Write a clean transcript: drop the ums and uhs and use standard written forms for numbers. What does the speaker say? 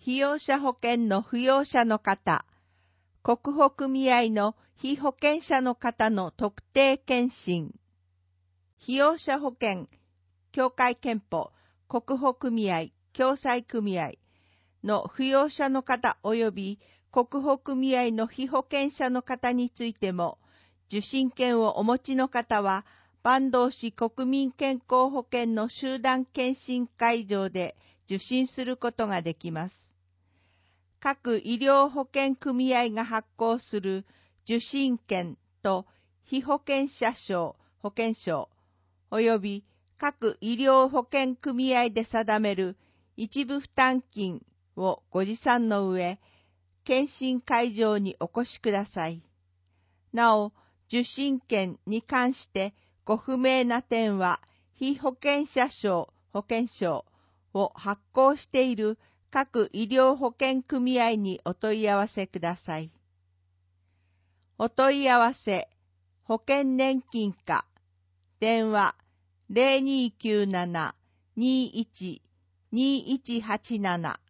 被用者保険の扶養者の方、国保組合の被保険者の方の特定健診、被用者保険、協会憲法、国保組合、共済組合の扶養者の方及び国保組合の被保険者の方についても、受診券をお持ちの方は、坂東市国民健康保険の集団検診会場で受診することができます。各医療保険組合が発行する受診券と被保険者証、保険証、及び各医療保険組合で定める一部負担金をご持参の上、検診会場にお越しください。なお、受診券に関してご不明な点は、被保険者証、保険証を発行している各医療保険組合にお問い合わせください。お問い合わせ、保険年金課、電話 0297-21-2187